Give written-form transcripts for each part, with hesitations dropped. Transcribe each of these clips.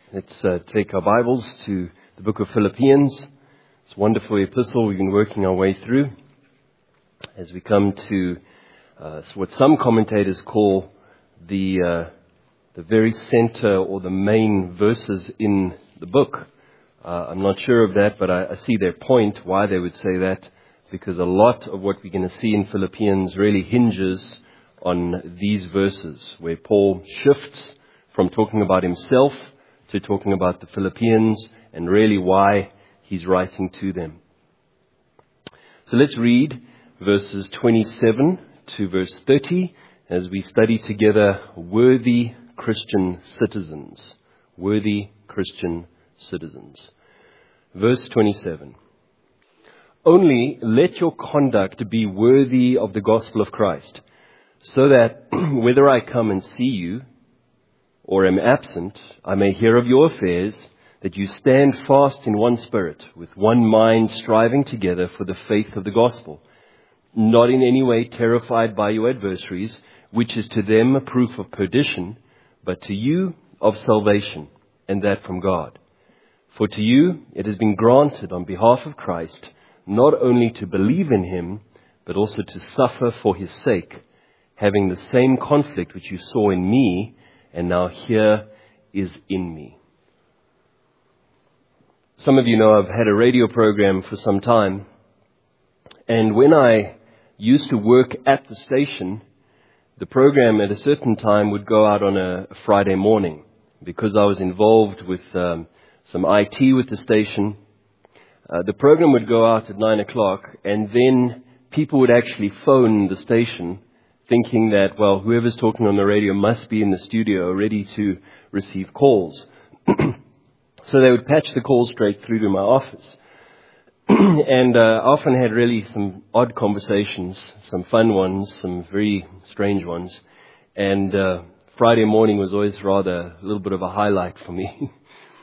Let's take our Bibles to the book of Philippians. It's a wonderful epistle we've been working our way through as we come to what some commentators call the very center or the main verses in the book. I'm not sure of that, but I see their point, why they would say that, because a lot of what we're going to see in Philippians really hinges on these verses, where Paul shifts from talking about himself to talking about the Philippians and really why he's writing to them. So let's read verses 27 to verse 30 as we study together worthy Christian citizens. Worthy Christian citizens. Verse 27. Only let your conduct be worthy of the gospel of Christ, so that whether I come and see you or am absent, I may hear of your affairs, that you stand fast in one spirit, with one mind striving together for the faith of the gospel, not in any way terrified by your adversaries, which is to them a proof of perdition, but to you of salvation, and that from God. For to you it has been granted on behalf of Christ, not only to believe in him, but also to suffer for his sake, having the same conflict which you saw in me, and now here is in me. Some of you know I've had a radio program for some time, and when I used to work at the station, the program at a certain time would go out on a Friday morning. Because I was involved with some IT with the station, the program would go out at 9 o'clock, and then people would actually phone the station thinking that, well, whoever's talking on the radio must be in the studio ready to receive calls. So they would patch the call straight through to my office. And I often had really some odd conversations, some fun ones, some very strange ones. And Friday morning was always rather a little bit of a highlight for me.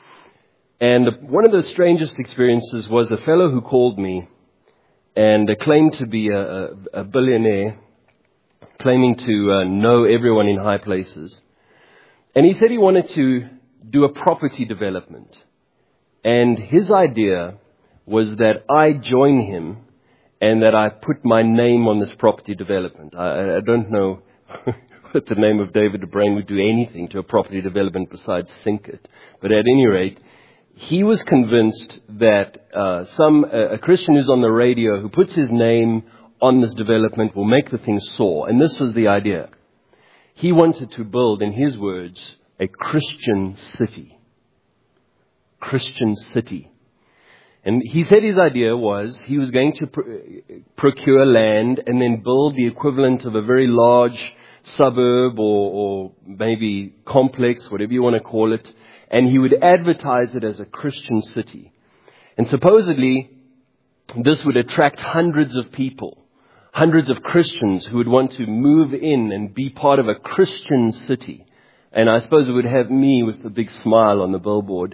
And one of the strangest experiences was a fellow who called me and claimed to be a billionaire, claiming to know everyone in high places. And he said he wanted to do a property development. And his idea was that I join him and that I put my name on this property development. I don't know what the name of David de Bruyn would do anything to a property development besides sink it. But at any rate, he was convinced that a Christian who's on the radio who puts his name on this development will make the thing soar. And this was the idea. He wanted to build, in his words, a Christian city. Christian city. And he said his idea was he was going to procure land and then build the equivalent of a very large suburb or maybe complex, whatever you want to call it. And he would advertise it as a Christian city. And supposedly, this would attract hundreds of people. Hundreds of Christians who would want to move in and be part of a Christian city. And I suppose it would have me with a big smile on the billboard.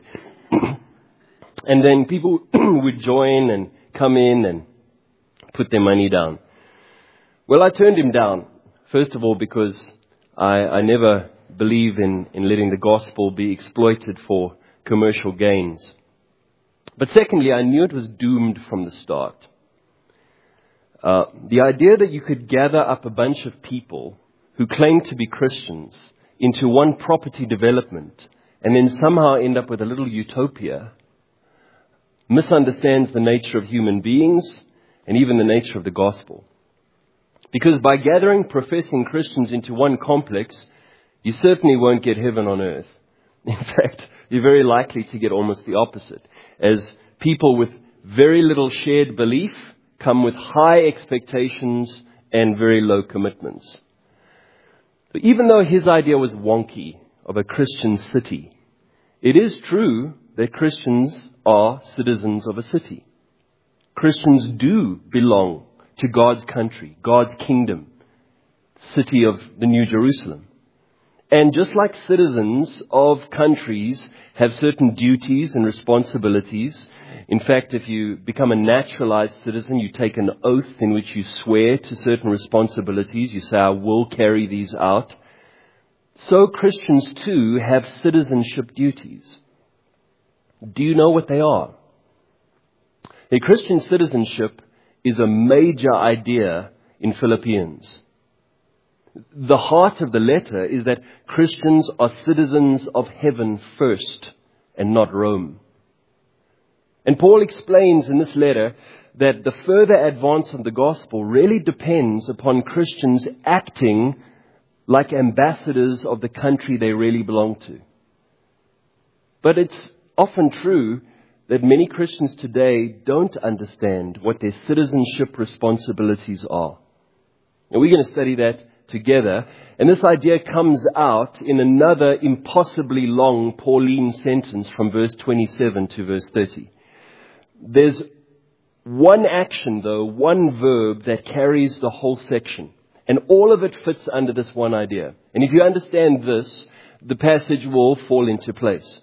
And then people would join and come in and put their money down. Well, I turned him down. First of all, because I never believe in letting the gospel be exploited for commercial gains. But secondly, I knew it was doomed from the start. The idea that you could gather up a bunch of people who claim to be Christians into one property development and then somehow end up with a little utopia misunderstands the nature of human beings and even the nature of the gospel. Because by gathering professing Christians into one complex, you certainly won't get heaven on earth. In fact, you're very likely to get almost the opposite, as people with very little shared belief come with high expectations and very low commitments. But even though his idea was wonky of a Christian city, it is true that Christians are citizens of a city. Christians do belong to God's country, God's kingdom, city of the New Jerusalem. And just like citizens of countries have certain duties and responsibilities, in fact, if you become a naturalized citizen, you take an oath in which you swear to certain responsibilities. You say, I will carry these out. So Christians too have citizenship duties. Do you know what they are? A Christian citizenship is a major idea in Philippians. The heart of the letter is that Christians are citizens of heaven first and not Rome. And Paul explains in this letter that the further advance of the gospel really depends upon Christians acting like ambassadors of the country they really belong to. But it's often true that many Christians today don't understand what their citizenship responsibilities are. And we're going to study that together. And this idea comes out in another impossibly long Pauline sentence from verse 27 to verse 30. There's one action, though, one verb that carries the whole section. And all of it fits under this one idea. And if you understand this, the passage will fall into place.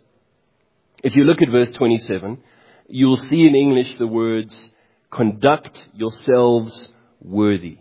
If you look at verse 27, you'll see in English the words, conduct yourselves worthy.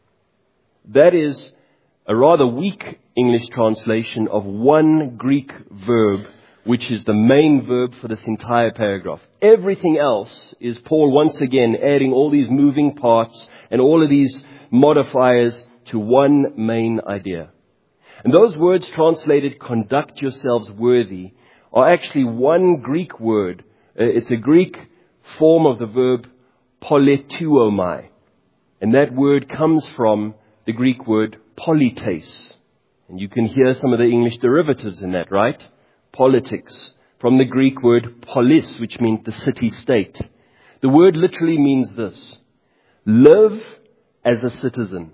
That is a rather weak English translation of one Greek verb, which is the main verb for this entire paragraph. Everything else is Paul once again adding all these moving parts and all of these modifiers to one main idea. And those words translated, conduct yourselves worthy, are actually one Greek word. It's a Greek form of the verb politeuomai. And that word comes from the Greek word polites. And you can hear some of the English derivatives in that, right? Politics, from the Greek word polis, which means the city-state. The word literally means this: live as a citizen.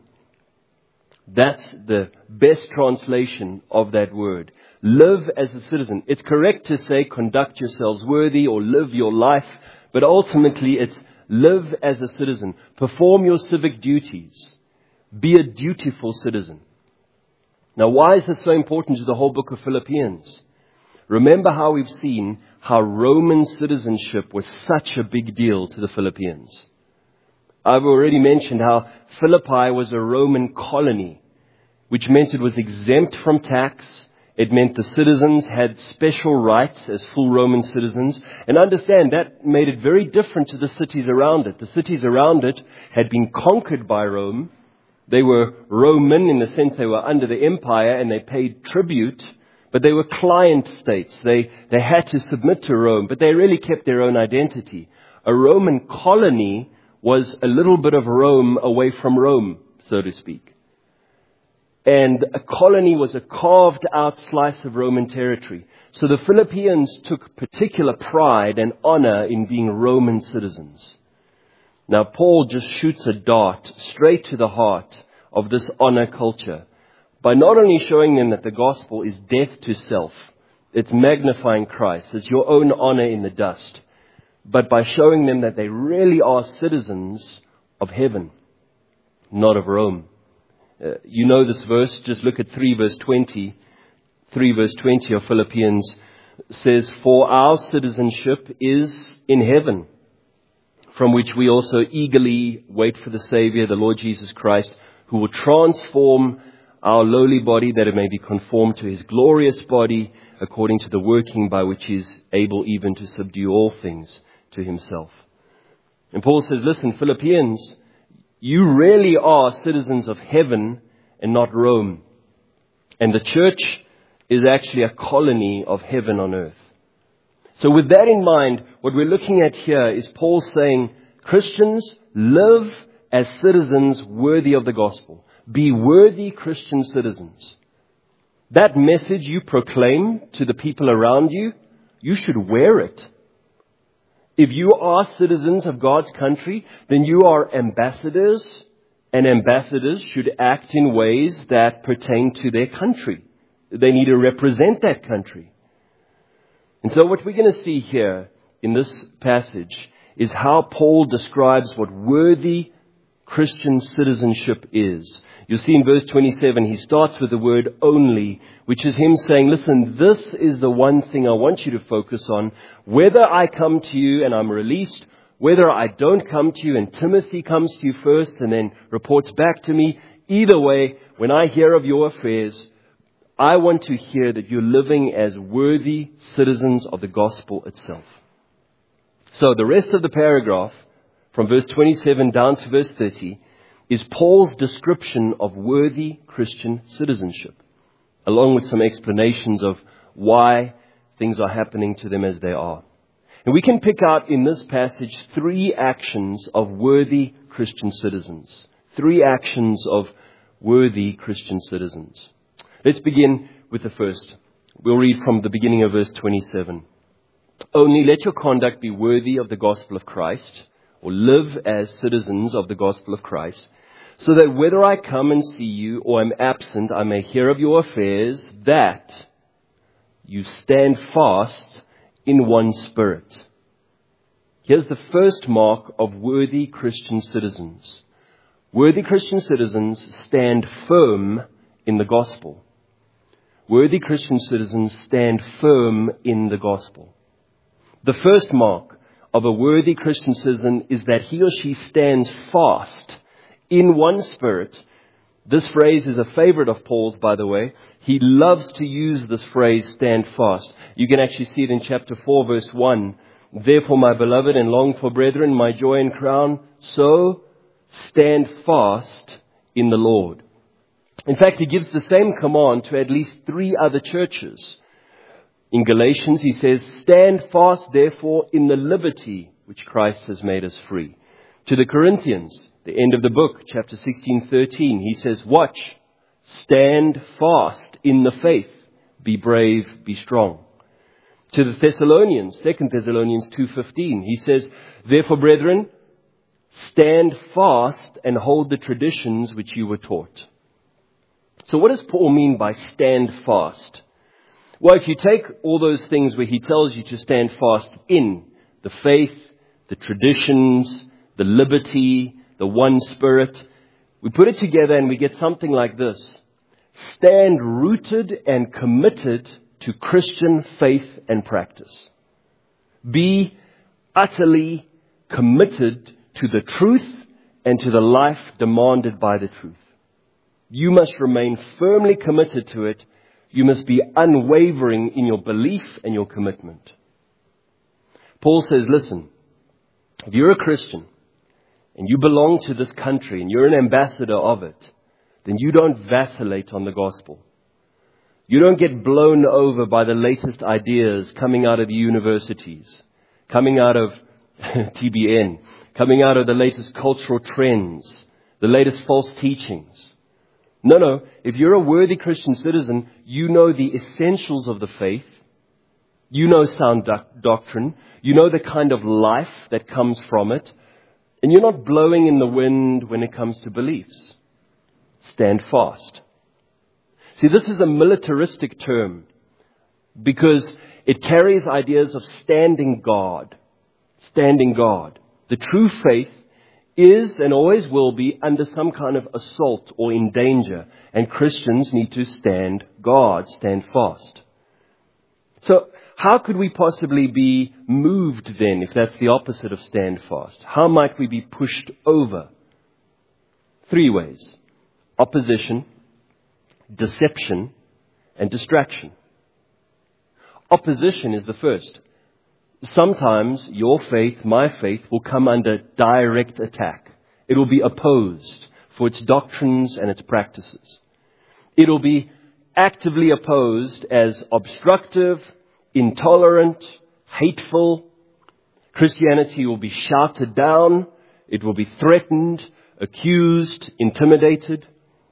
That's the best translation of that word. Live as a citizen. It's correct to say conduct yourselves worthy or live your life, but ultimately it's live as a citizen. Perform your civic duties. Be a dutiful citizen. Now, why is this so important to the whole book of Philippians? Remember how we've seen how Roman citizenship was such a big deal to the Philippians. I've already mentioned how Philippi was a Roman colony, which meant it was exempt from tax. It meant the citizens had special rights as full Roman citizens. And understand, that made it very different to the cities around it. The cities around it had been conquered by Rome. They were Roman in the sense they were under the empire and they paid tribute, but they were client states. They had to submit to Rome, but they really kept their own identity. A Roman colony was a little bit of Rome away from Rome, so to speak. And a colony was a carved out slice of Roman territory. So the Philippians took particular pride and honor in being Roman citizens. Now Paul just shoots a dart straight to the heart of this honor culture by not only showing them that the gospel is death to self, it's magnifying Christ, it's your own honor in the dust, but by showing them that they really are citizens of heaven, not of Rome. You know this verse, just look at 3 verse 20. 3 verse 20 of Philippians says, for our citizenship is in heaven, from which we also eagerly wait for the Savior, the Lord Jesus Christ, who will transform our lowly body that it may be conformed to His glorious body, according to the working by which He is able even to subdue all things to Himself. And Paul says, listen, Philippians, you really are citizens of heaven and not Rome. And the church is actually a colony of heaven on earth. So with that in mind, what we're looking at here is Paul saying, Christians, live as citizens worthy of the gospel. Be worthy Christian citizens. That message you proclaim to the people around you, you should wear it. If you are citizens of God's country, then you are ambassadors, and ambassadors should act in ways that pertain to their country. They need to represent that country. And so what we're going to see here in this passage is how Paul describes what worthy Christian citizenship is. You'll see in verse 27, he starts with the word only, which is him saying, listen, this is the one thing I want you to focus on. Whether I come to you and I'm released, whether I don't come to you and Timothy comes to you first and then reports back to me, either way, when I hear of your affairs, I want to hear that you're living as worthy citizens of the gospel itself. So the rest of the paragraph, from verse 27 down to verse 30, is Paul's description of worthy Christian citizenship, along with some explanations of why things are happening to them as they are. And we can pick out in this passage 3 actions of worthy Christian citizens. 3 actions of worthy Christian citizens. Let's begin with the first. We'll read from the beginning of verse 27. Only let your conduct be worthy of the gospel of Christ, or live as citizens of the gospel of Christ, so that whether I come and see you or am absent, I may hear of your affairs, that you stand fast in one spirit. Here's the first mark of worthy Christian citizens. Worthy Christian citizens stand firm in the gospel. Worthy Christian citizens stand firm in the gospel. The first mark of a worthy Christian citizen is that he or she stands fast in one spirit. This phrase is a favorite of Paul's, by the way. He loves to use this phrase, stand fast. You can actually see it in chapter 4, verse 1. Therefore, my beloved and longed for brethren, my joy and crown, so stand fast in the Lord. In fact, he gives the same command to at least 3 other churches. In Galatians, he says, stand fast, therefore, in the liberty which Christ has made us free. To the Corinthians, the end of the book, chapter 16:13, he says, watch, stand fast in the faith, be brave, be strong. To the Thessalonians, 2 Thessalonians 2:15, he says, therefore, brethren, stand fast and hold the traditions which you were taught. So what does Paul mean by stand fast? Well, if you take all those things where he tells you to stand fast in the faith, the traditions, the liberty, the one spirit, we put it together and we get something like this. Stand rooted and committed to Christian faith and practice. Be utterly committed to the truth and to the life demanded by the truth. You must remain firmly committed to it. You must be unwavering in your belief and your commitment. Paul says, listen, if you're a Christian and you belong to this country and you're an ambassador of it, then you don't vacillate on the gospel. You don't get blown over by the latest ideas coming out of the universities, coming out of TBN, coming out of the latest cultural trends, the latest false teachings. No. If you're a worthy Christian citizen, you know the essentials of the faith. You know sound doctrine. You know the kind of life that comes from it. And you're not blowing in the wind when it comes to beliefs. Stand fast. See, this is a militaristic term because it carries ideas of standing guard. Standing guard. The true faith is and always will be under some kind of assault or in danger. And Christians need to stand guard, stand fast. So how could we possibly be moved then if that's the opposite of stand fast? How might we be pushed over? 3 ways. Opposition, deception, and distraction. Opposition is the first. Sometimes your faith, my faith, will come under direct attack. It will be opposed for its doctrines and its practices. It will be actively opposed as obstructive, intolerant, hateful. Christianity will be shouted down. It will be threatened, accused, intimidated.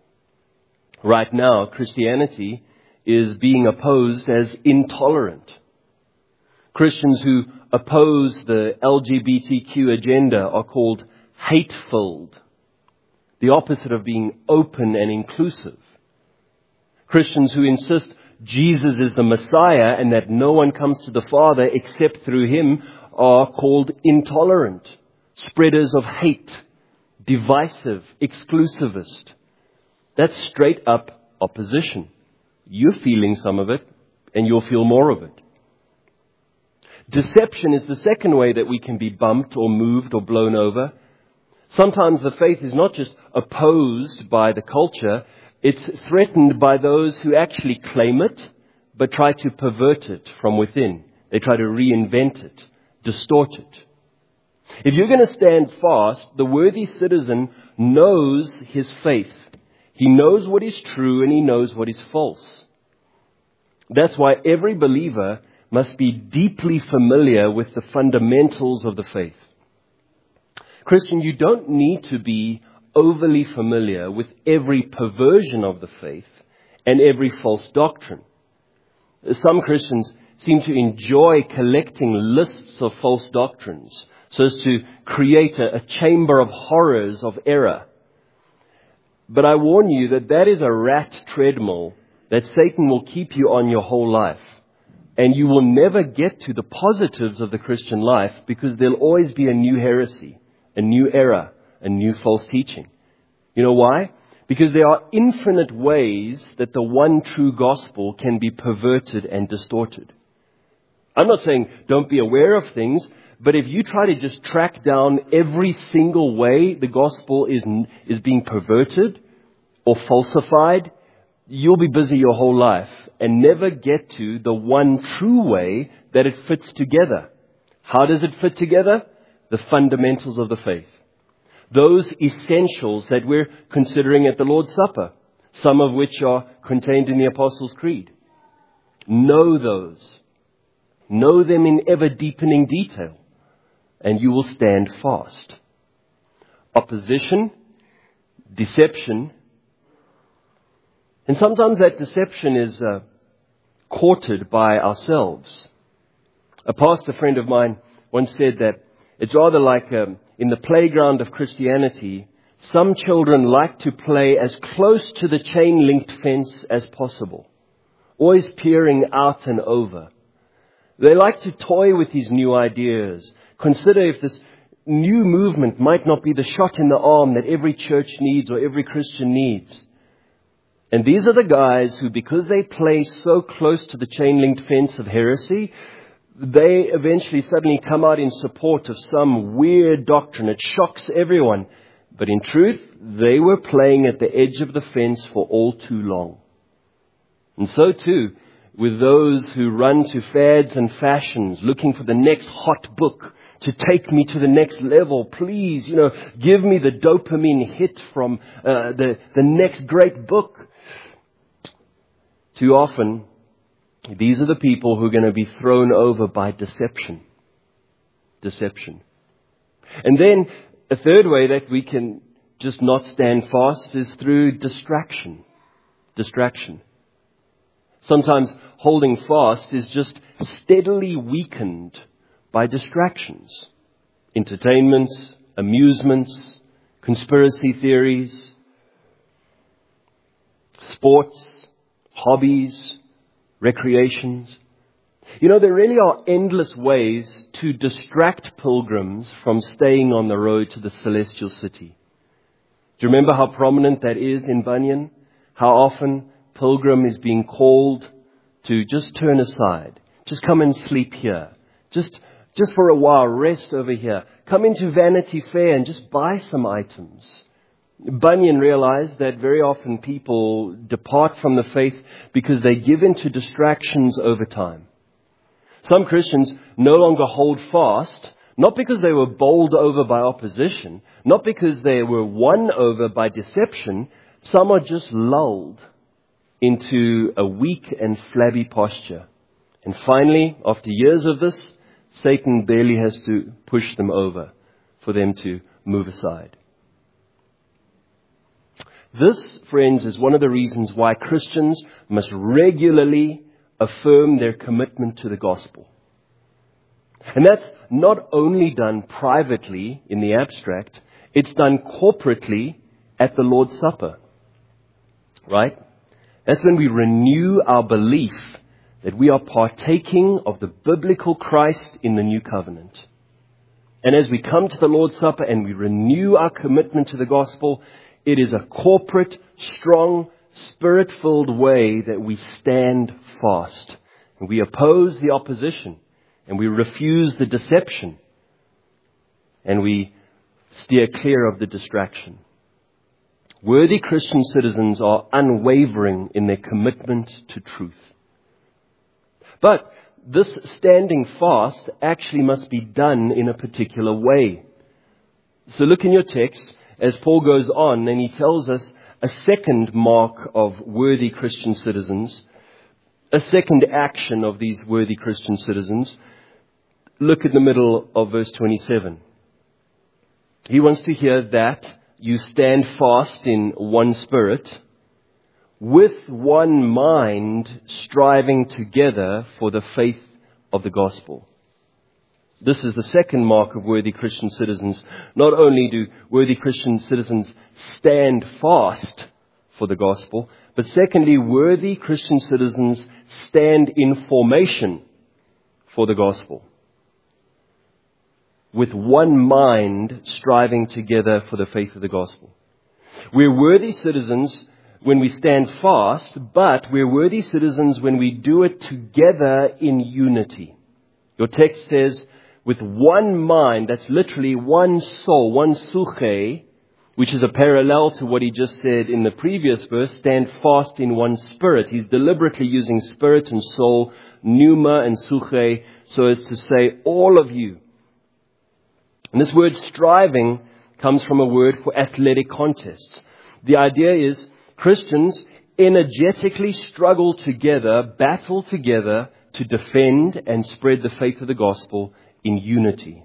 Right now, Christianity is being opposed as intolerant. Christians who oppose the LGBTQ agenda are called hate-filled, the opposite of being open and inclusive. Christians who insist Jesus is the Messiah and that no one comes to the Father except through Him are called intolerant, spreaders of hate, divisive, exclusivist. That's straight up opposition. You're feeling some of it and you'll feel more of it. Deception is the second way that we can be bumped or moved or blown over. Sometimes the faith is not just opposed by the culture, it's threatened by those who actually claim it, but try to pervert it from within. They try to reinvent it, distort it. If you're going to stand fast, the worthy citizen knows his faith. He knows what is true and he knows what is false. That's why every believer must be deeply familiar with the fundamentals of the faith. Christian, you don't need to be overly familiar with every perversion of the faith and every false doctrine. Some Christians seem to enjoy collecting lists of false doctrines so as to create a chamber of horrors of error. But I warn you that that is a rat treadmill that Satan will keep you on your whole life. And you will never get to the positives of the Christian life because there'll always be a new heresy, a new error, a new false teaching. You know why? Because there are infinite ways that the one true gospel can be perverted and distorted. I'm not saying don't be aware of things, but if you try to just track down every single way the gospel is being perverted or falsified, you'll be busy your whole life and never get to the one true way that it fits together. How does it fit together? The fundamentals of the faith. Those essentials that we're considering at the Lord's Supper, some of which are contained in the Apostles' Creed. Know those. Know them in ever-deepening detail, and you will stand fast. Opposition, deception, and sometimes that deception is courted by ourselves. A pastor friend of mine once said that it's rather like in the playground of Christianity, some children like to play as close to the chain-linked fence as possible, always peering out and over. They like to toy with these new ideas, consider if this new movement might not be the shot in the arm that every church needs or every Christian needs. And these are the guys who, because they play so close to the chain-linked fence of heresy, they eventually suddenly come out in support of some weird doctrine. It shocks everyone. But in truth, they were playing at the edge of the fence for all too long. And so too, with those who run to fads and fashions, looking for the next hot book to take me to the next level. Please, give me the dopamine hit from the next great book. Too often, these are the people who are going to be thrown over by deception. Deception. And then a third way that we can just not stand fast is through distraction. Distraction. Sometimes holding fast is just steadily weakened by distractions. Entertainments, amusements, conspiracy theories, sports, hobbies, recreations. There really are endless ways to distract pilgrims from staying on the road to the celestial city. Do you remember how prominent that is in Bunyan? How often pilgrim is being called to just turn aside. Just come and sleep here. Just for a while, rest over here. Come into Vanity Fair and just buy some items. Bunyan realized that very often people depart from the faith because they give in to distractions over time. Some Christians no longer hold fast, not because they were bowled over by opposition, not because they were won over by deception. Some are just lulled into a weak and flabby posture. And finally, after years of this, Satan barely has to push them over for them to move aside. This, friends, is one of the reasons why Christians must regularly affirm their commitment to the gospel. And that's not only done privately in the abstract, it's done corporately at the Lord's Supper. Right? That's when we renew our belief that we are partaking of the biblical Christ in the new covenant. And as we come to the Lord's Supper and we renew our commitment to the gospel, it is a corporate, strong, Spirit-filled way that we stand fast. And we oppose the opposition. And we refuse the deception. And we steer clear of the distraction. Worthy Christian citizens are unwavering in their commitment to truth. But this standing fast actually must be done in a particular way. So look in your text as Paul goes on, and he tells us a second mark of worthy Christian citizens, a second action of these worthy Christian citizens. Look at the middle of verse 27. He wants to hear that you stand fast in one spirit, with one mind, striving together for the faith of the gospel. This is the second mark of worthy Christian citizens. Not only do worthy Christian citizens stand fast for the gospel, but secondly, worthy Christian citizens stand in formation for the gospel. With one mind, striving together for the faith of the gospel. We're worthy citizens when we stand fast, but we're worthy citizens when we do it together in unity. Your text says, with one mind, that's literally one soul, one suche, which is a parallel to what he just said in the previous verse, stand fast in one spirit. He's deliberately using spirit and soul, pneuma and suche, so as to say all of you. And this word striving comes from a word for athletic contests. The idea is Christians energetically struggle together, battle together to defend and spread the faith of the gospel in unity.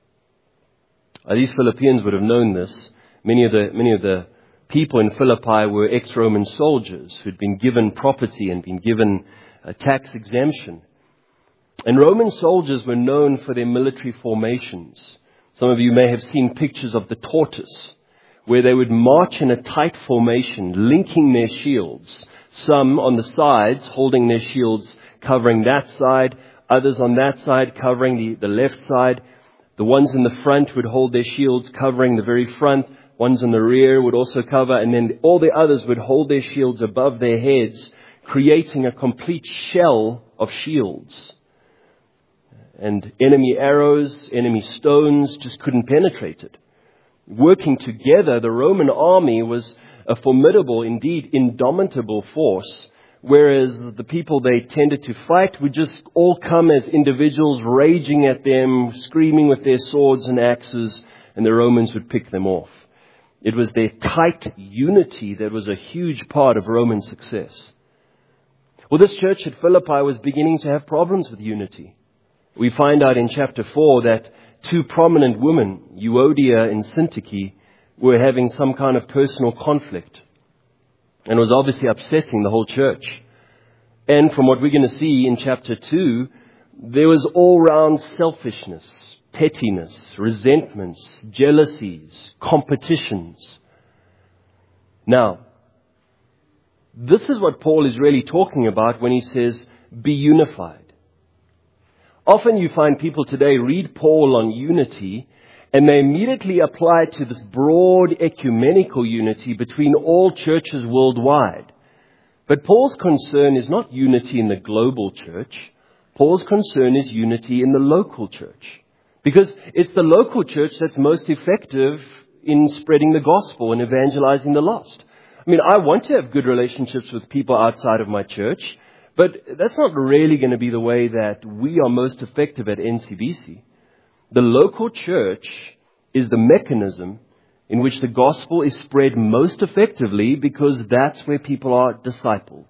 These Philippians would have known this. Many of the people in Philippi were ex-Roman soldiers who'd been given property and been given a tax exemption. And Roman soldiers were known for their military formations. Some of you may have seen pictures of the tortoise, where they would march in a tight formation, linking their shields. Some on the sides, holding their shields, covering that side. Others on that side, covering the left side. The ones in the front would hold their shields, covering the very front. Ones in the rear would also cover. And then all the others would hold their shields above their heads, creating a complete shell of shields. And enemy arrows, enemy stones just couldn't penetrate it. Working together, the Roman army was a formidable, indeed indomitable force, whereas the people they tended to fight would just all come as individuals, raging at them, screaming with their swords and axes, and the Romans would pick them off. It was their tight unity that was a huge part of Roman success. Well, this church at Philippi was beginning to have problems with unity. We find out in chapter 4 that two prominent women, Euodia and Syntyche, were having some kind of personal conflict. And it was obviously upsetting the whole church. And from what we're going to see in chapter 2, there was all-round selfishness, pettiness, resentments, jealousies, competitions. Now, this is what Paul is really talking about when he says, be unified. Often you find people today read Paul on unity and they immediately apply it to this broad ecumenical unity between all churches worldwide. But Paul's concern is not unity in the global church. Paul's concern is unity in the local church. Because it's the local church that's most effective in spreading the gospel and evangelizing the lost. I mean, I want to have good relationships with people outside of my church. But that's not really going to be the way that we are most effective at NCBC. The local church is the mechanism in which the gospel is spread most effectively because that's where people are discipled.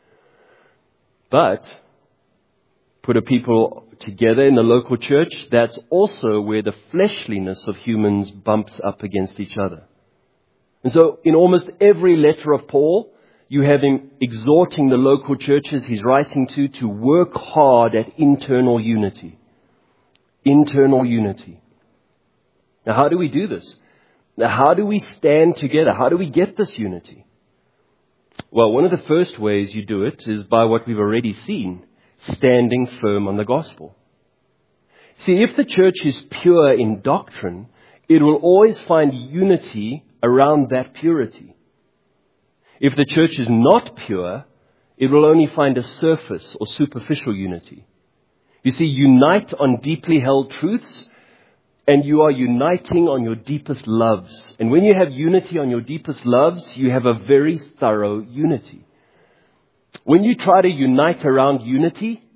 But put a people together in the local church, that's also where the fleshliness of humans bumps up against each other. And so in almost every letter of Paul, you have him exhorting the local churches he's writing to work hard at internal unity. Internal unity. Now, how do we do this? Now, how do we stand together? How do we get this unity? Well, one of the first ways you do it is by what we've already seen, standing firm on the gospel. See, if the church is pure in doctrine, it will always find unity around that purity. If the church is not pure, it will only find a surface or superficial unity. You see, unite on deeply held truths, and you are uniting on your deepest loves. And when you have unity on your deepest loves, you have a very thorough unity. When you try to unite around unity,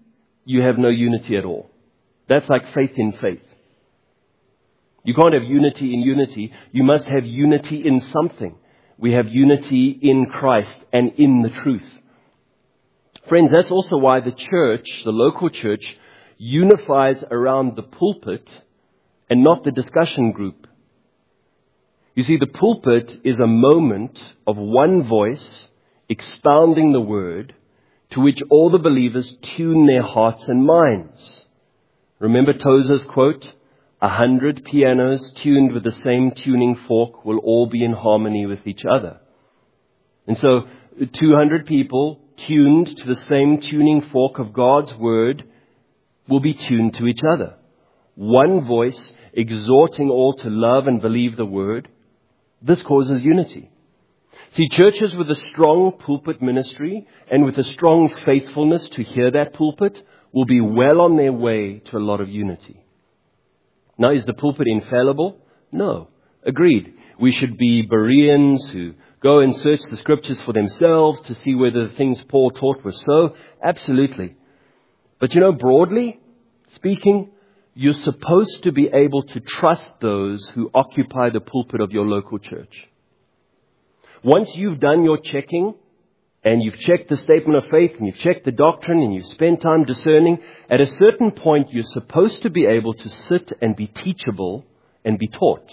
you have no unity at all. That's like faith in faith. You can't have unity in unity. You must have unity in something. We have unity in Christ and in the truth. Friends, that's also why the church, the local church, unifies around the pulpit and not the discussion group. You see, the pulpit is a moment of one voice expounding the word to which all the believers tune their hearts and minds. Remember Tozer's quote, 100 pianos tuned with the same tuning fork will all be in harmony with each other. And so 200 people tuned to the same tuning fork of God's word will be tuned to each other. One voice exhorting all to love and believe the word. This causes unity. See, churches with a strong pulpit ministry and with a strong faithfulness to hear that pulpit will be well on their way to a lot of unity. Now, is the pulpit infallible? No. Agreed. We should be Bereans who go and search the scriptures for themselves to see whether the things Paul taught were so. Absolutely. But broadly speaking, you're supposed to be able to trust those who occupy the pulpit of your local church. Once you've done your checking, and you've checked the statement of faith, and you've checked the doctrine, and you've spent time discerning, at a certain point you're supposed to be able to sit and be teachable and be taught.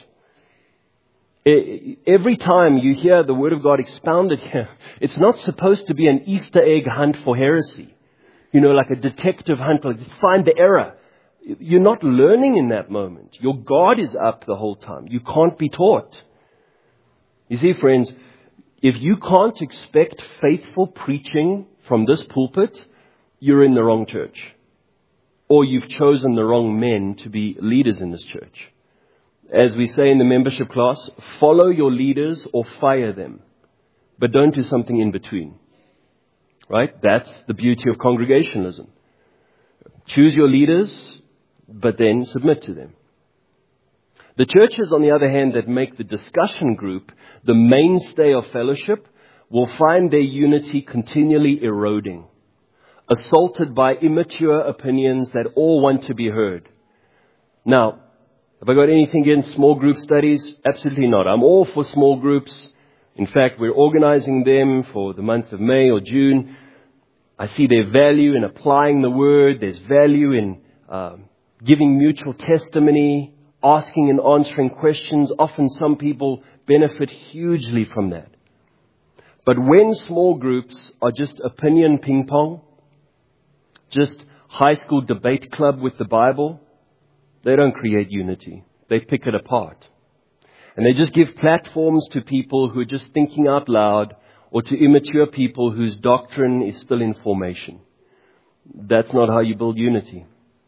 Every time you hear the Word of God expounded here, it's not supposed to be an Easter egg hunt for heresy. Like a detective hunt, like find the error. You're not learning in that moment. Your guard is up the whole time. You can't be taught. You see, friends, if you can't expect faithful preaching from this pulpit, you're in the wrong church. Or you've chosen the wrong men to be leaders in this church. As we say in the membership class, follow your leaders or fire them. But don't do something in between. Right? That's the beauty of congregationalism. Choose your leaders, but then submit to them. The churches, on the other hand, that make the discussion group the mainstay of fellowship will find their unity continually eroding, assaulted by immature opinions that all want to be heard. Now, have I got anything against small group studies? Absolutely not. I'm all for small groups. In fact, we're organizing them for the month of May or June. I see their value in applying the word. There's value in giving mutual testimony, asking and answering questions. Often some people benefit hugely from that. But when small groups are just opinion ping pong, just high school debate club with the Bible, they don't create unity. They pick it apart. And they just give platforms to people who are just thinking out loud, or to immature people whose doctrine is still in formation. That's not how you build unity.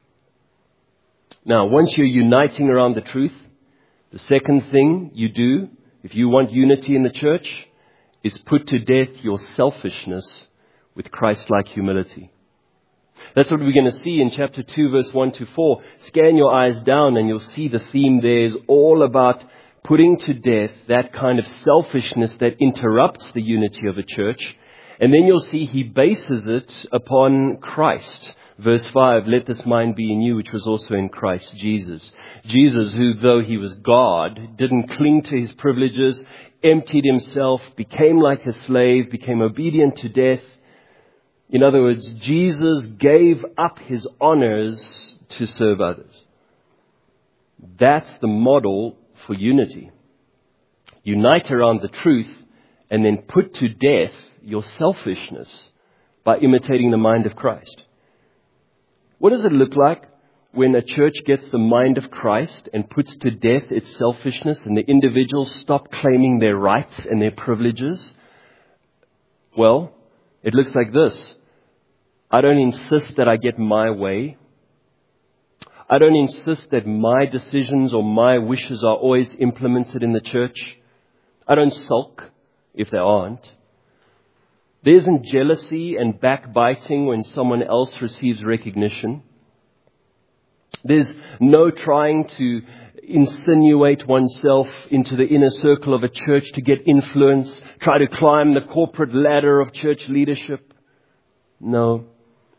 Now, once you're uniting around the truth, the second thing you do, if you want unity in the church, is put to death your selfishness with Christ-like humility. That's what we're going to see in chapter 2, verse 1 to 4. Scan your eyes down and you'll see the theme there is all about putting to death that kind of selfishness that interrupts the unity of a church. And then you'll see he bases it upon Christ. Verse 5, let this mind be in you, which was also in Christ Jesus. Jesus, who though he was God, didn't cling to his privileges, emptied himself, became like a slave, became obedient to death. In other words, Jesus gave up his honors to serve others. That's the model for unity. Unite around the truth and then put to death your selfishness by imitating the mind of Christ. What does it look like when a church gets the mind of Christ and puts to death its selfishness and the individuals stop claiming their rights and their privileges? Well, it looks like this. I don't insist that I get my way. I don't insist that my decisions or my wishes are always implemented in the church. I don't sulk if they aren't. There isn't jealousy and backbiting when someone else receives recognition. There's no trying to insinuate oneself into the inner circle of a church to get influence, try to climb the corporate ladder of church leadership. No.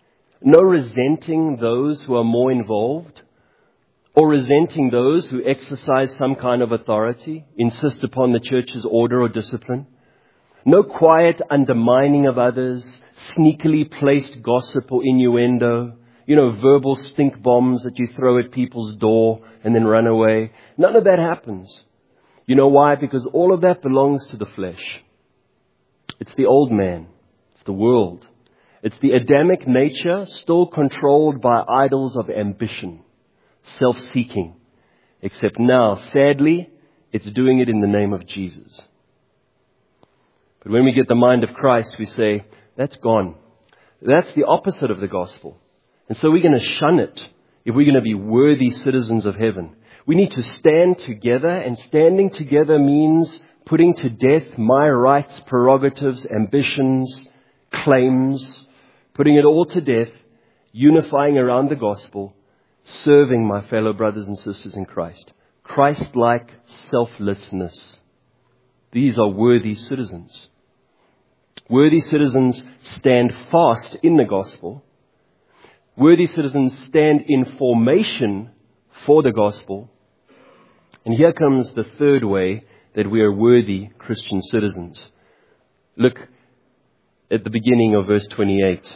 no resenting those who are more involved, or resenting those who exercise some kind of authority, insist upon the church's order or discipline. No quiet undermining of others, sneakily placed gossip or innuendo, verbal stink bombs that you throw at people's door and then run away. None of that happens. You know why? Because all of that belongs to the flesh. It's the old man. It's the world. It's the Adamic nature still controlled by idols of ambition, self-seeking. Except now, sadly, it's doing it in the name of Jesus. But when we get the mind of Christ, we say, that's gone. That's the opposite of the gospel. And so we're going to shun it if we're going to be worthy citizens of heaven. We need to stand together, and standing together means putting to death my rights, prerogatives, ambitions, claims, putting it all to death, unifying around the gospel, serving my fellow brothers and sisters in Christ. Christ-like selflessness. These are worthy citizens. Worthy citizens stand fast in the gospel. Worthy citizens stand in formation for the gospel. And here comes the third way that we are worthy Christian citizens. Look at the beginning of verse 28.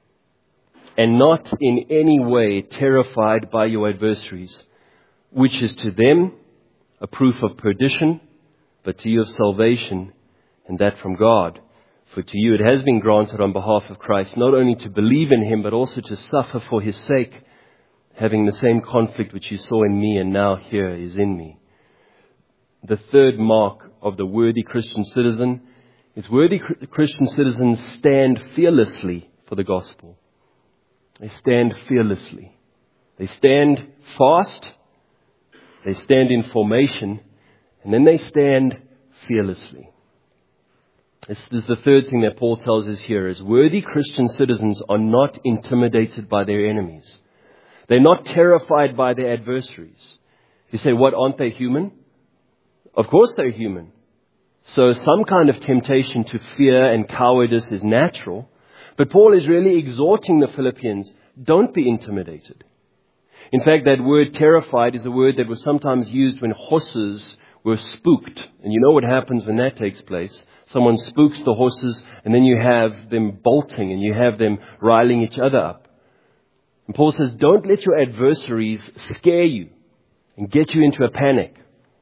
And not in any way terrified by your adversaries, which is to them a proof of perdition, but to you of salvation, and that from God. For to you it has been granted on behalf of Christ, not only to believe in Him, but also to suffer for His sake, having the same conflict which you saw in me and now here is in me. The third mark of the worthy Christian citizen is worthy Christian citizens stand fearlessly for the gospel. They stand fearlessly. They stand fast. They stand in formation. And then they stand fearlessly. This is the third thing that Paul tells us here, is worthy Christian citizens are not intimidated by their enemies. They're not terrified by their adversaries. You say, what, aren't they human? Of course they're human. So some kind of temptation to fear and cowardice is natural. But Paul is really exhorting the Philippians, don't be intimidated. In fact, that word terrified is a word that was sometimes used when horses were spooked. And you know what happens when that takes place. Someone spooks the horses, and then you have them bolting and you have them riling each other up. And Paul says, don't let your adversaries scare you and get you into a panic.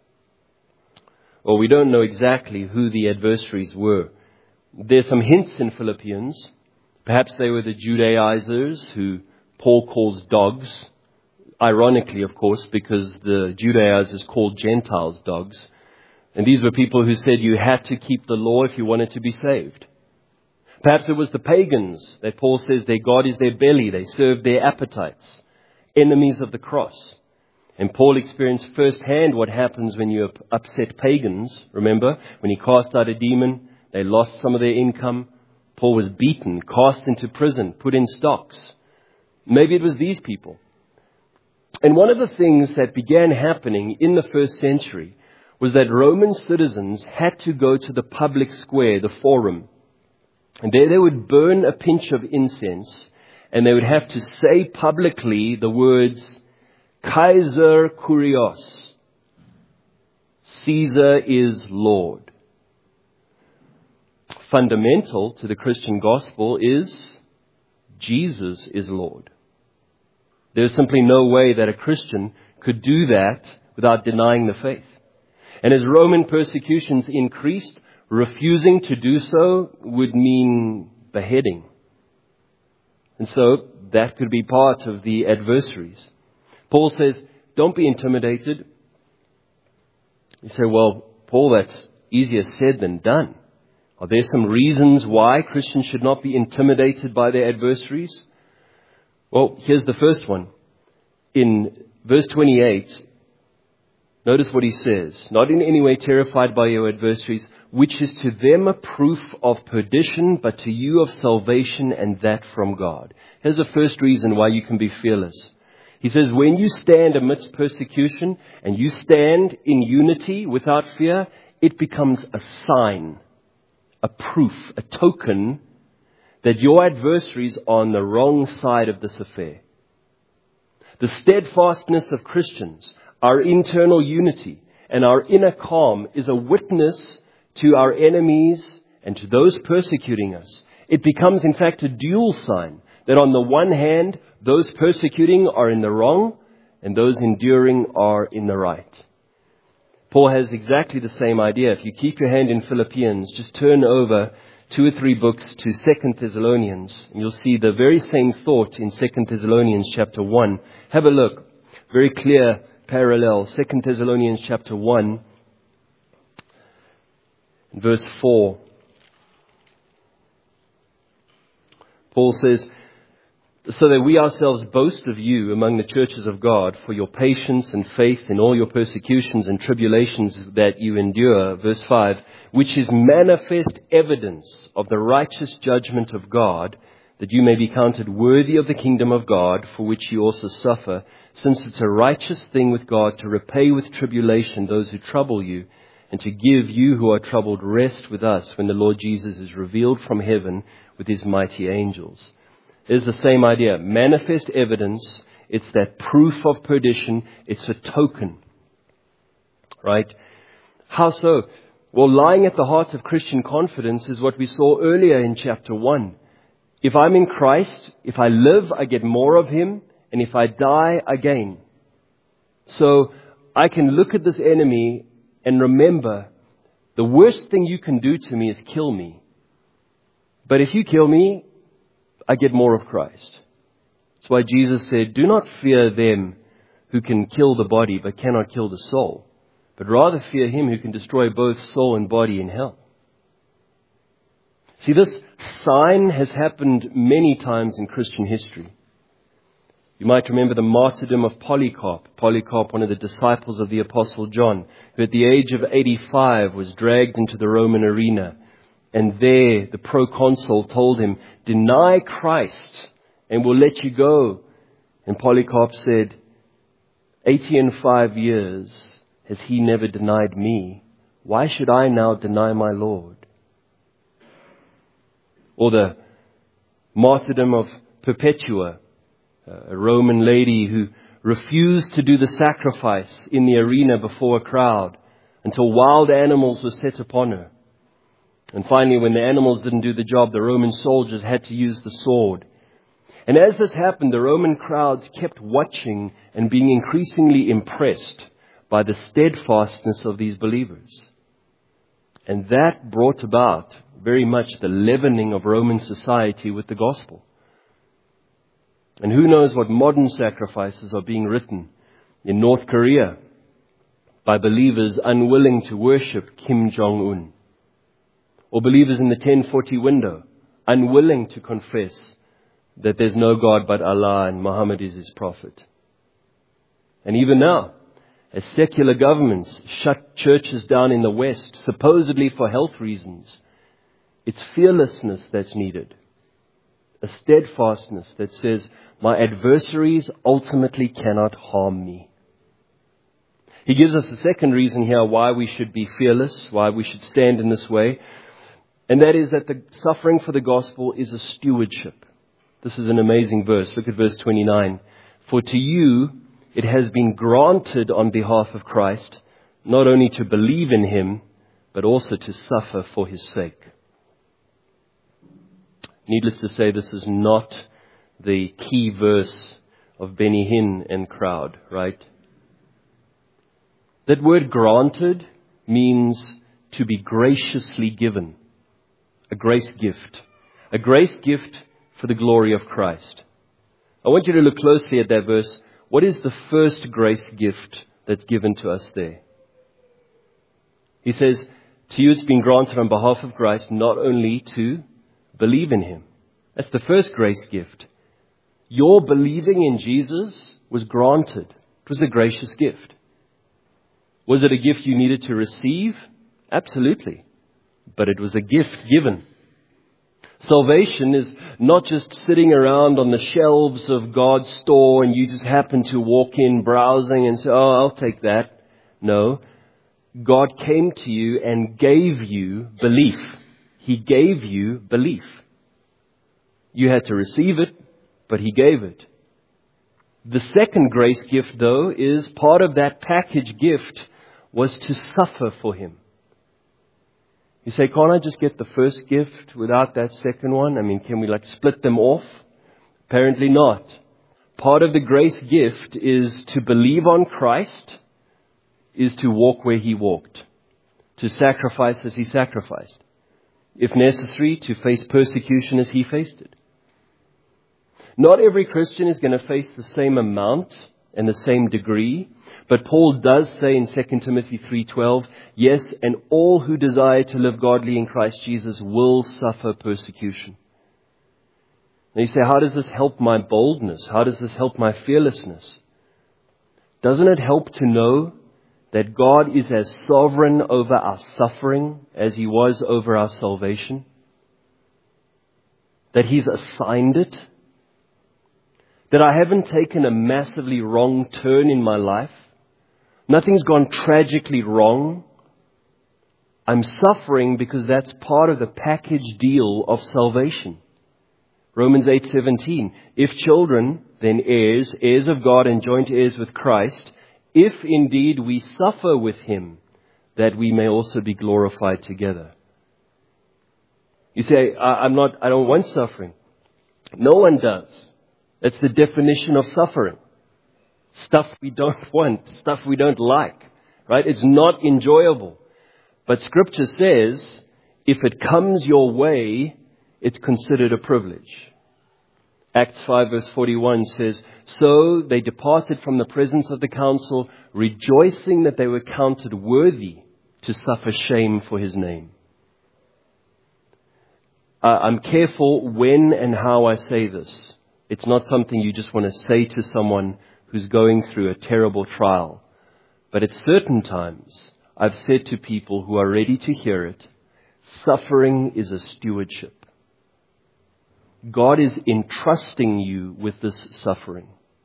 Well, we don't know exactly who the adversaries were. There's some hints in Philippians. Perhaps they were the Judaizers, who Paul calls dogs. Ironically, of course, because the Judaizers called Gentiles dogs. And these were people who said you had to keep the law if you wanted to be saved. Perhaps it was the pagans that Paul says their God is their belly. They serve their appetites. Enemies of the cross. And Paul experienced firsthand what happens when you upset pagans. Remember, when he cast out a demon, they lost some of their income. Paul was beaten, cast into prison, put in stocks. Maybe it was these people. And one of the things that began happening in the first century was that Roman citizens had to go to the public square, the forum. And there they would burn a pinch of incense, and they would have to say publicly the words, Kaiser Kurios, Caesar is Lord. Fundamental to the Christian gospel is Jesus is Lord. There's simply no way that a Christian could do that without denying the faith. And as Roman persecutions increased, refusing to do so would mean beheading. And so that could be part of the adversaries. Paul says, don't be intimidated. You say, well, Paul, that's easier said than done. Are there some reasons why Christians should not be intimidated by their adversaries? Well, here's the first one. In verse 28, notice what he says. Not in any way terrified by your adversaries, which is to them a proof of perdition, but to you of salvation, and that from God. Here's the first reason why you can be fearless. He says, when you stand amidst persecution and you stand in unity without fear, it becomes a sign, a proof, a token that your adversaries are on the wrong side of this affair. The steadfastness of Christians, our internal unity, and our inner calm is a witness to our enemies and to those persecuting us. It becomes, in fact, a dual sign that on the one hand, those persecuting are in the wrong and those enduring are in the right. Paul has exactly the same idea. If you keep your hand in Philippians, just turn over 2 or 3 books to 2 Thessalonians, and you'll see the very same thought in 2 Thessalonians chapter 1. Have a look. Very clear parallel. 2 Thessalonians chapter 1, verse 4. Paul says, so that we ourselves boast of you among the churches of God for your patience and faith in all your persecutions and tribulations that you endure. Verse 5, which is manifest evidence of the righteous judgment of God, that you may be counted worthy of the kingdom of God, for which you also suffer, since it's a righteous thing with God to repay with tribulation those who trouble you, and to give you who are troubled rest with us when the Lord Jesus is revealed from heaven with his mighty angels. Is the same idea. Manifest evidence. It's that proof of perdition. It's a token. Right? How so? Well, lying at the heart of Christian confidence is what we saw earlier in chapter 1. If I'm in Christ, if I live, I get more of him. And if I die, I gain. So I can look at this enemy and remember, the worst thing you can do to me is kill me. But if you kill me, I get more of Christ. That's why Jesus said, do not fear them who can kill the body but cannot kill the soul, but rather fear him who can destroy both soul and body in hell. See, this sign has happened many times in Christian history. You might remember the martyrdom of Polycarp. Polycarp, one of the disciples of the Apostle John, who at the age of 85 was dragged into the Roman arena. And there, the proconsul told him, deny Christ and we'll let you go. And Polycarp said, 85 years has he never denied me. Why should I now deny my Lord? Or the martyrdom of Perpetua, a Roman lady who refused to do the sacrifice in the arena before a crowd until wild animals were set upon her. And finally, when the animals didn't do the job, the Roman soldiers had to use the sword. And as this happened, the Roman crowds kept watching and being increasingly impressed by the steadfastness of these believers. And that brought about very much the leavening of Roman society with the gospel. And who knows what modern sacrifices are being written in North Korea by believers unwilling to worship Kim Jong-un. Or believers in the 1040 window, unwilling to confess that there's no God but Allah and Muhammad is his prophet. And even now, as secular governments shut churches down in the West, supposedly for health reasons, it's fearlessness that's needed. A steadfastness that says, my adversaries ultimately cannot harm me. He gives us a second reason here why we should be fearless, why we should stand in this way. And that is that the suffering for the gospel is a stewardship. This is an amazing verse. Look at verse 29. For to you it has been granted on behalf of Christ, not only to believe in him, but also to suffer for his sake. Needless to say, this is not the key verse of Benny Hinn and crowd, right? That word granted means to be graciously given. A grace gift. A grace gift for the glory of Christ. I want you to look closely at that verse. What is the first grace gift that's given to us there? He says, to you it's been granted on behalf of Christ not only to believe in him. That's the first grace gift. Your believing in Jesus was granted. It was a gracious gift. Was it a gift you needed to receive? Absolutely. But it was a gift given. Salvation is not just sitting around on the shelves of God's store and you just happen to walk in browsing and say, oh, I'll take that. No. God came to you and gave you belief. He gave you belief. You had to receive it, but He gave it. The second grace gift, though, is part of that package gift was to suffer for Him. You say, can't I just get the first gift without that second one? I mean, can we split them off? Apparently not. Part of the grace gift is to believe on Christ, is to walk where He walked, to sacrifice as He sacrificed. If necessary, to face persecution as He faced it. Not every Christian is going to face the same amount and the same degree, but Paul does say in 2 Timothy 3:12, yes, and all who desire to live godly in Christ Jesus will suffer persecution. Now you say, how does this help my boldness? How does this help my fearlessness? Doesn't it help to know that God is as sovereign over our suffering as He was over our salvation? That He's assigned it? That I haven't taken a massively wrong turn in my life? Nothing's gone tragically wrong. I'm suffering because that's part of the package deal of salvation. Romans 8:17. If children, then heirs, heirs of God and joint heirs with Christ, if indeed we suffer with Him, that we may also be glorified together. You say, I don't want suffering. No one does. That's the definition of suffering. Stuff we don't want, stuff we don't like, right? It's not enjoyable. But Scripture says, if it comes your way, it's considered a privilege. Acts 5 verse 41 says, so they departed from the presence of the council, rejoicing that they were counted worthy to suffer shame for His name. I'm careful when and how I say this. It's not something you just want to say to someone who's going through a terrible trial. But at certain times, I've said to people who are ready to hear it, suffering is a stewardship. God is entrusting you with this suffering.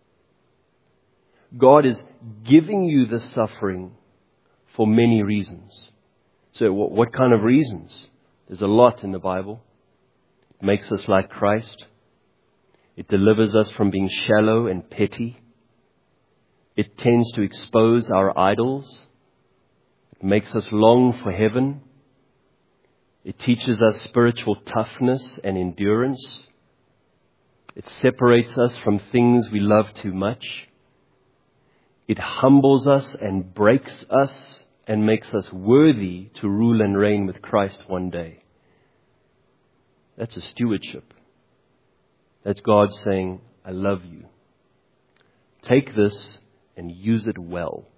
God is giving you the suffering for many reasons. So what kind of reasons? There's a lot in the Bible. It makes us like Christ. It delivers us from being shallow and petty. It tends to expose our idols. It makes us long for heaven. It teaches us spiritual toughness and endurance. It separates us from things we love too much. It humbles us and breaks us and makes us worthy to rule and reign with Christ one day. That's a stewardship. That's God saying, I love you. Take this and use it well.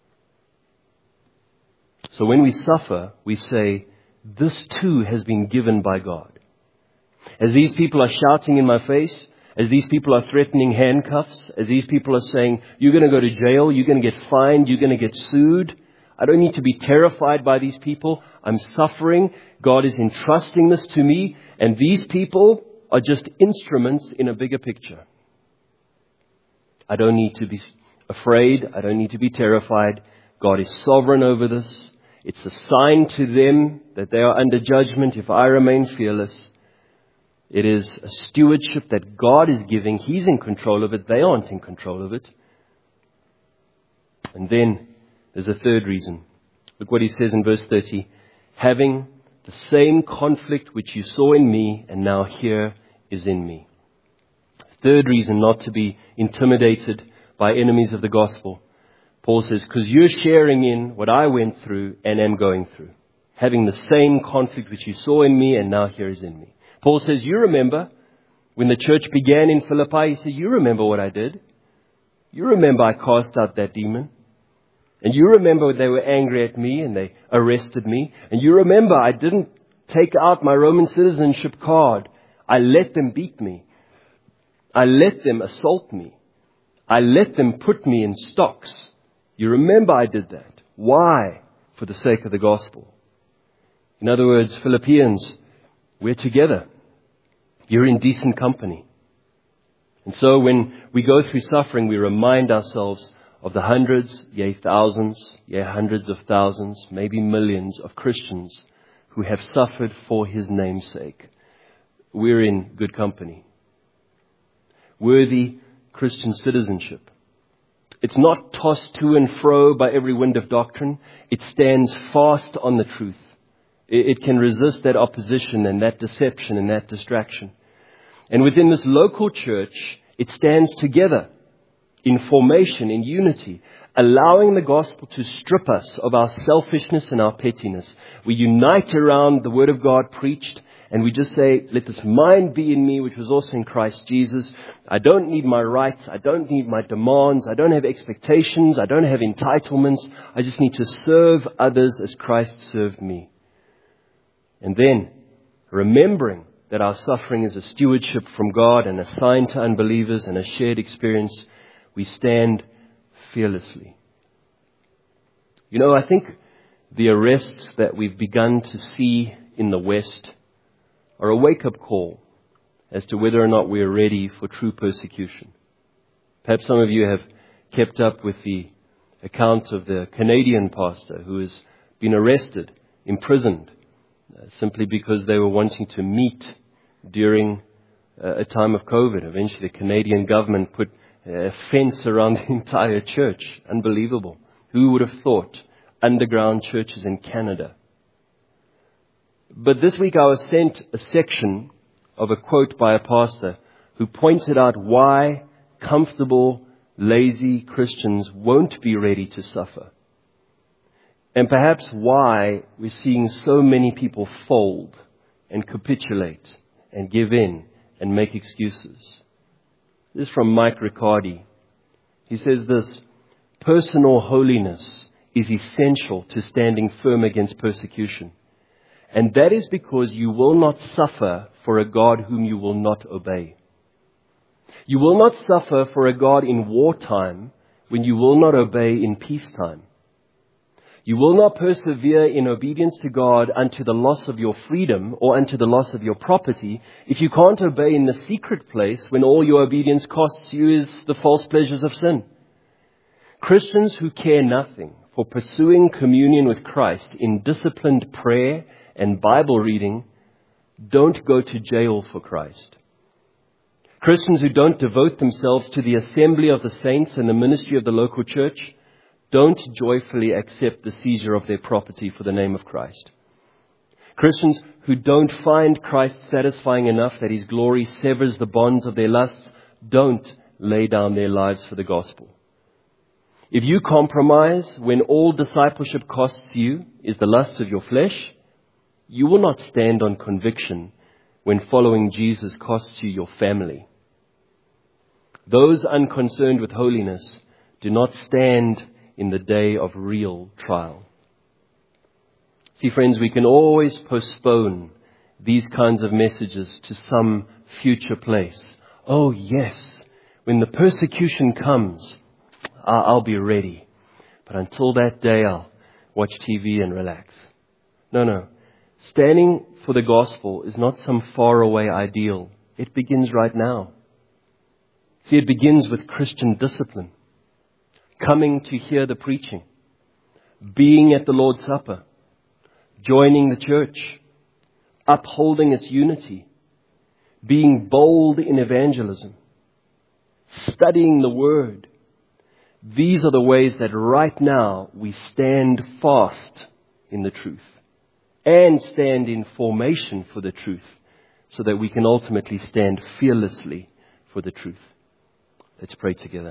So when we suffer, we say, this too has been given by God. As these people are shouting in my face, as these people are threatening handcuffs, as these people are saying, you're going to go to jail, you're going to get fined, you're going to get sued. I don't need to be terrified by these people. I'm suffering. God is entrusting this to me. And these people are just instruments in a bigger picture. I don't need to be afraid. I don't need to be terrified. God is sovereign over this. It's a sign to them that they are under judgment if I remain fearless. It is a stewardship that God is giving. He's in control of it. They aren't in control of it. And then there's a third reason. Look what he says in verse 30. Having the same conflict which you saw in me and now here is in me. Third reason not to be intimidated by enemies of the gospel. Paul says, because you're sharing in what I went through and am going through. Having the same conflict which you saw in me and now here is in me. Paul says, you remember when the church began in Philippi, he said, you remember what I did. You remember I cast out that demon. And you remember they were angry at me and they arrested me. And you remember I didn't take out my Roman citizenship card. I let them beat me. I let them assault me. I let them put me in stocks. You remember I did that. Why? For the sake of the gospel. In other words, Philippians, we're together. You're in decent company. And so when we go through suffering, we remind ourselves of the hundreds, yea thousands, yea hundreds of thousands, maybe millions of Christians who have suffered for His name's sake. We're in good company. worthy Christian citizenship. It's not tossed to and fro by every wind of doctrine. It stands fast on the truth. It can resist that opposition and that deception and that distraction. And within this local church, it stands together in formation, in unity, allowing the gospel to strip us of our selfishness and our pettiness. We unite around the word of God preached, and we just say, let this mind be in me, which was also in Christ Jesus. I don't need my rights. I don't need my demands. I don't have expectations. I don't have entitlements. I just need to serve others as Christ served me. And then, remembering that our suffering is a stewardship from God and a sign to unbelievers and a shared experience, we stand fearlessly. You know, I think the arrests that we've begun to see in the West are a wake-up call as to whether or not we are ready for true persecution. Perhaps some of you have kept up with the account of the Canadian pastor who has been arrested, imprisoned, simply because they were wanting to meet during a time of COVID. Eventually the Canadian government put a fence around the entire church. Unbelievable. Who would have thought? Underground churches in Canada. But this week I was sent a section of a quote by a pastor who pointed out why comfortable, lazy Christians won't be ready to suffer. And perhaps why we're seeing so many people fold and capitulate and give in and make excuses. This is from Mike Riccardi. He says this: personal holiness is essential to standing firm against persecution. And that is because you will not suffer for a God whom you will not obey. You will not suffer for a God in wartime when you will not obey in peacetime. You will not persevere in obedience to God unto the loss of your freedom or unto the loss of your property if you can't obey in the secret place when all your obedience costs you is the false pleasures of sin. Christians who care nothing for pursuing communion with Christ in disciplined prayer and Bible reading don't go to jail for Christ. Christians who don't devote themselves to the assembly of the saints and the ministry of the local church don't joyfully accept the seizure of their property for the name of Christ. Christians who don't find Christ satisfying enough that His glory severs the bonds of their lusts don't lay down their lives for the gospel. If you compromise when all discipleship costs you is the lusts of your flesh, you will not stand on conviction when following Jesus costs you your family. Those unconcerned with holiness do not stand in the day of real trial. See, friends, we can always postpone these kinds of messages to some future place. Oh, yes, when the persecution comes, I'll be ready. But until that day, I'll watch TV and relax. No. Standing for the gospel is not some faraway ideal. It begins right now. See, it begins with Christian discipline. Coming to hear the preaching, being at the Lord's Supper, joining the church, upholding its unity, being bold in evangelism, studying the Word. These are the ways that right now we stand fast in the truth and stand in formation for the truth so that we can ultimately stand fearlessly for the truth. Let's pray together.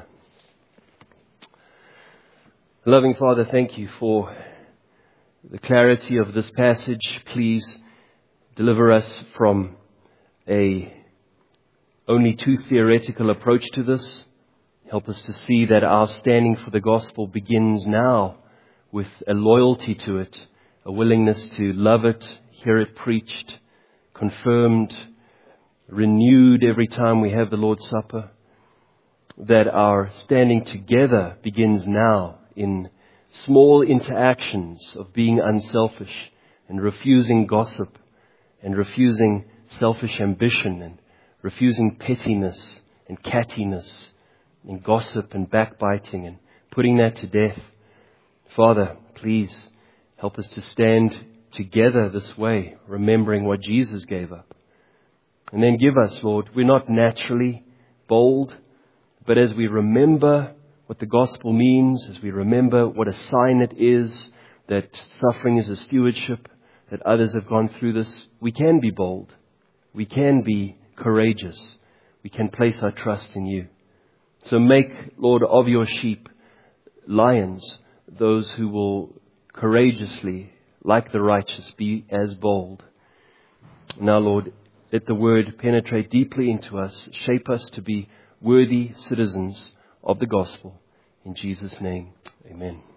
Loving Father, thank you for the clarity of this passage. Please deliver us from a only too theoretical approach to this. Help us to see that our standing for the gospel begins now with a loyalty to it, a willingness to love it, hear it preached, confirmed, renewed every time we have the Lord's Supper. That our standing together begins now in small interactions of being unselfish and refusing gossip and refusing selfish ambition and refusing pettiness and cattiness and gossip and backbiting and putting that to death. Father, please help us to stand together this way, remembering what Jesus gave up. And then give us, Lord, we're not naturally bold, but as we remember what the gospel means, as we remember what a sign it is that suffering is a stewardship, that others have gone through this, we can be bold. We can be courageous. We can place our trust in you. So make, Lord, of your sheep lions, those who will courageously, like the righteous, be as bold. Now, Lord, let the word penetrate deeply into us, shape us to be worthy citizens of the gospel. In Jesus' name, amen.